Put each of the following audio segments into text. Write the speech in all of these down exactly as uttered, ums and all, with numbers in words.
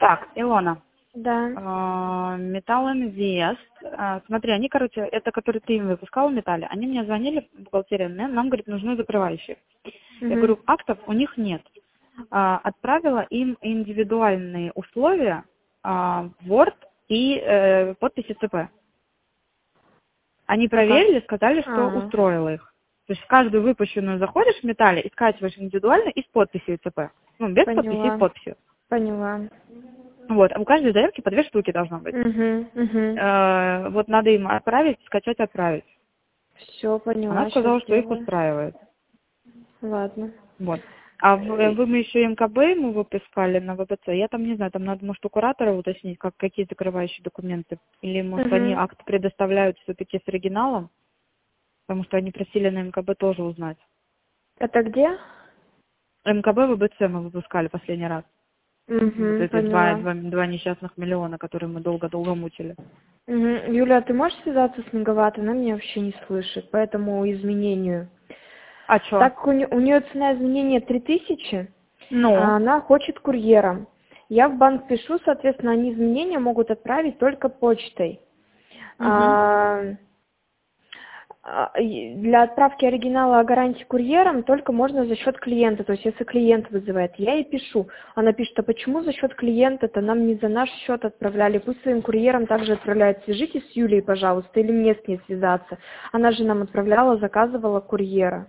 Так, Илона, Да. а, Металл Инвест, а, смотри, они, короче, это, который ты им выпускал в Металле, они мне звонили в бухгалтерию, нам, нам, говорит, нужны закрывающие. Я Угу. говорю, актов у них нет. А, отправила им индивидуальные условия, а, Word и э, подписи ЦП. Они А как? проверили, сказали, что А, устроило их. То есть в каждую выпущенную заходишь в Металле и скачиваешь индивидуально и с подписью ЦП. Ну, без подписи и с поняла. подписью. Поняла. Вот, а у каждой заявки по две штуки должно быть. Угу, угу. Э, вот надо им отправить, скачать, отправить. Все, Она поняла, сейчас сказала, что их сделаю. устраивает. Вы Вот. А в- вы мы еще МКБ ему выпускали на ВПЦ. Я там не знаю, там надо, может, у куратора уточнить, как, какие закрывающие документы. Или, может, они Угу. акт предоставляют все-таки с оригиналом, потому что они просили на МКБ тоже узнать. Это где? МКБ ВБЦ мы выпускали последний раз. Вот Угу, эти два, поняла. два, два несчастных миллиона, которые мы долго-долго мучили. Угу. Юля, а ты можешь связаться с Мегаватт? Она меня вообще не слышит, поэтому изменению. А что? Так как у, не- у нее цена изменения три тысячи, Ну? а она хочет курьером. Я в банк пишу, соответственно, они изменения могут отправить только почтой. Угу. А, а, и для отправки оригинала гарантии курьером только можно за счет клиента, то есть если клиент вызывает, я ей пишу, она пишет, а почему за счет клиента-то, нам не за наш счет отправляли, пусть своим курьером также отправляют, свяжитесь с Юлей, пожалуйста, или мне с ней связаться, она же нам отправляла, заказывала курьера.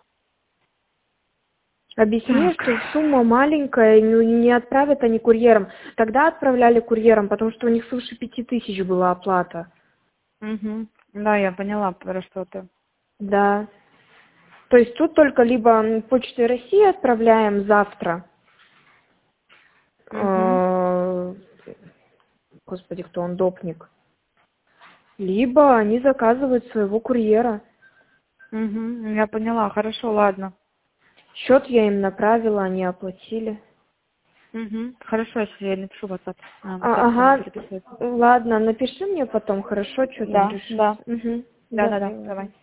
Объясни, Так. что сумма маленькая, ну, не отправят они курьером. Тогда отправляли курьером, потому что у них свыше пяти тысяч была оплата. Угу. Да, я поняла про что ты. Да. То есть тут только либо м, Почтой России отправляем завтра. Угу. э, Господи, кто он, допник. Либо они заказывают своего курьера. Угу. Я поняла. Хорошо, ладно. Счет я им направила, они оплатили. Угу. Хорошо, если я напишу в WhatsApp. А, в WhatsApp А, она ага, переписывается. ладно, напиши мне потом, хорошо, что там Да, решится. да. Угу. Да, да, да. Давай, ладно. Давай.